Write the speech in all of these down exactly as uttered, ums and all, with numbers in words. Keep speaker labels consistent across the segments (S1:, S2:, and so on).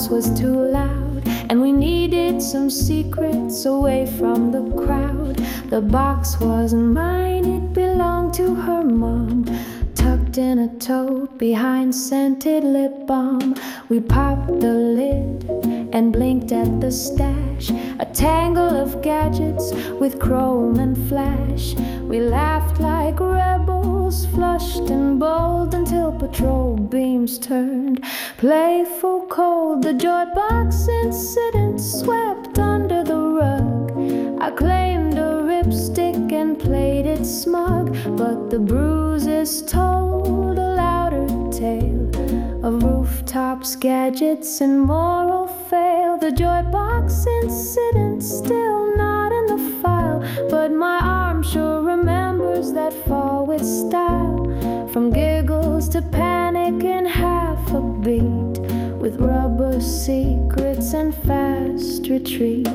S1: house was too loud, and we needed some secrets away from the crowd. The box wasn't mine, it belonged to her mom. Tucked in a tote behind scented lip balm, we popped the lid and blinked at the stash. A tangle of gadgets with chrome and flash. We laughed like rebels, flushed and bold, until patrol beams turned playful cold. The joy box incident swept under the rug. I claimed a ripstick and played it smug, but the bruises told a louder tale of rooftops, gadgets, and moral fail. The joy box incident still not in the file, but my arm sure remembers that fall with style. From giggles to panic in half a beat, with rubber secrets and fast retreat.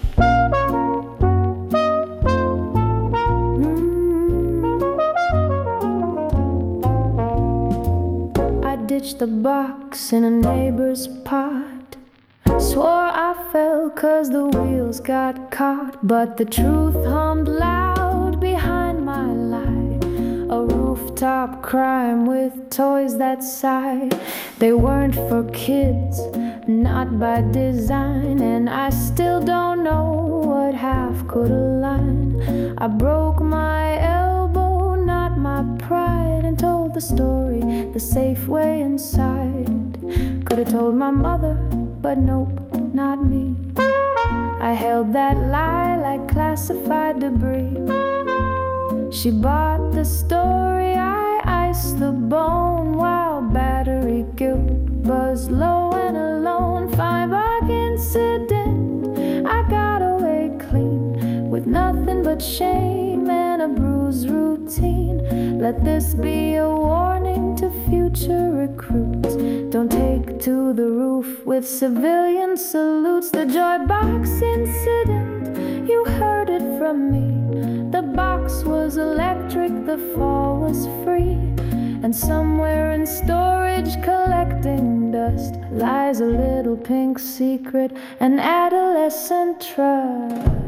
S1: Ditched the box in a neighbor's pot. Swore I fell 'cause the wheels got caught, but the truth hummed loud behind my lie. A rooftop crime with toys that sigh. They weren't for kids, not by design, and I still don't know what half could align. I broke my elbow, not my pride, and told the story the safe way inside. Could have told my mother, but nope, not me. I held that lie like classified debris. She bought the story, I iced the bone, while battery guilt buzzed low and alone. Fine bark incident, I got away clean, with nothing but shame and a bruised routine. Let this be a warning to future recruits. Don't take to the roof with civilian salutes. The joy box incident, you heard it from me. The box was electric, the fall was free, and somewhere in storage collecting dust lies a little pink secret, an adolescent trust.